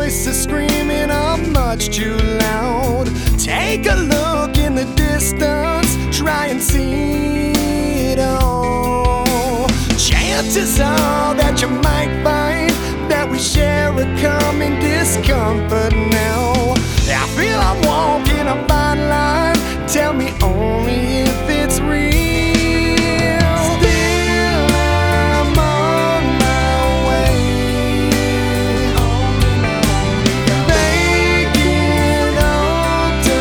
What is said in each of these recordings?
voices screaming are much too loud. Take a look in the distance, try and see it all. Chances are that you might find that we share a common discomfort now. I feel I'm walking a fine line, tell me only if it's real. Still I'm on my way, making all to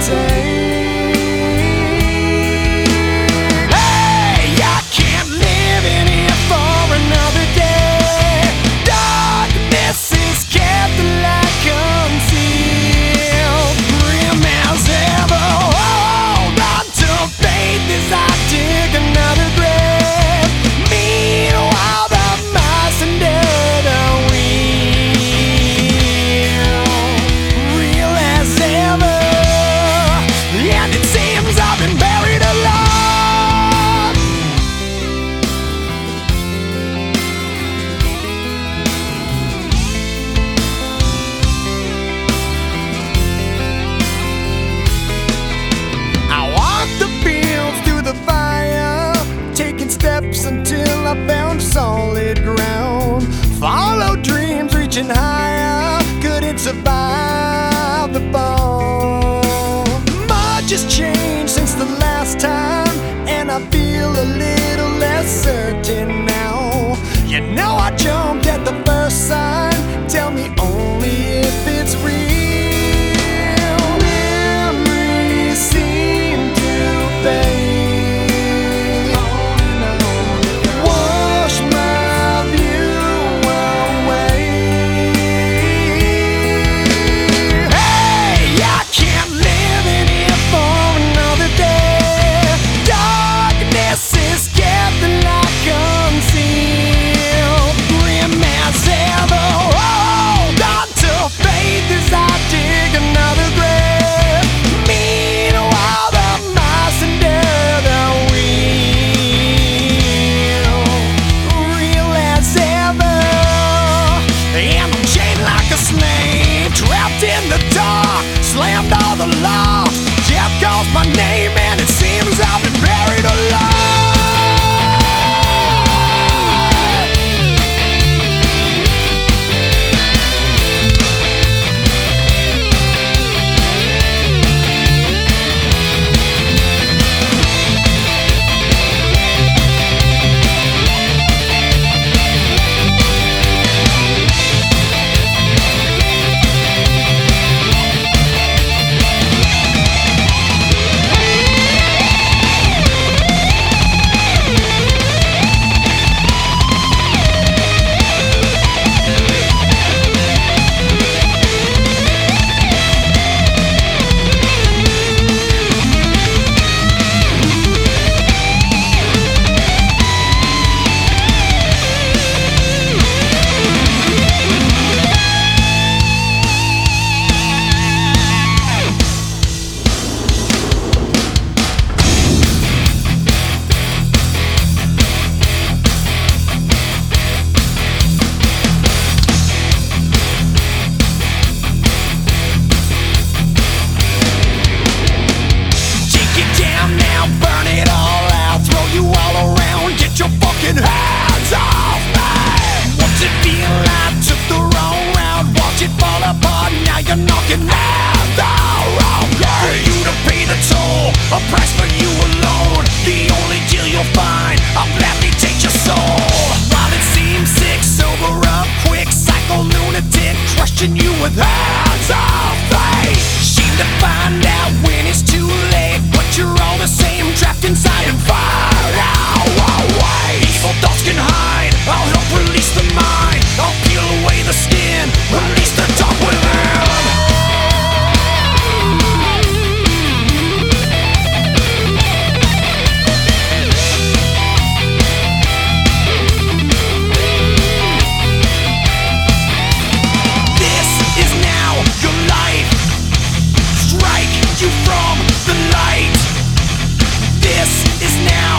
take. Hey, I can't live in here for another day. Darkness is kept the light concealed. Grim as ever, hold on to faith as I dig another grave. Meanwhile, the mice under the wheel, real as ever, and it seems I've been buried alive. I walked the fields through the fire, taking steps until I found solid ground. Followed dreams reaching higher, couldn't survive the fall. Much has changed since the last time, and I feel a little less certain now. You know I jumped at the first sign, tell me only if it's real. Memories seem to fade, wash my view away. Hey, I can't live in here for another day. Darkness is kept the light concealed. Grim as ever, hold on to faith as I dig another grave. Meanwhile, the mice under the wheel, real as ever, and I'm chained like a slave, trapped in the dark, slammed all the locks. Death calls my name, and it seems I've been buried alive. Hands off me! What's it feel like? Took the wrong route, watch it fall apart. Now you're knocking at the wrong gate. For you to pay the toll, a price for you alone. The only deal you'll find, I'll gladly take your soul. While it seems sick, sober up quick, psycho lunatic, crushing you with hands off faith. Shame to find out when it's too late, but you're all the same, trapped inside and fired out. Evil thoughts can hide, I'll help release the mind. I'll peel away the skin, release the dark within. This is now your life. Strike you from the light. This is now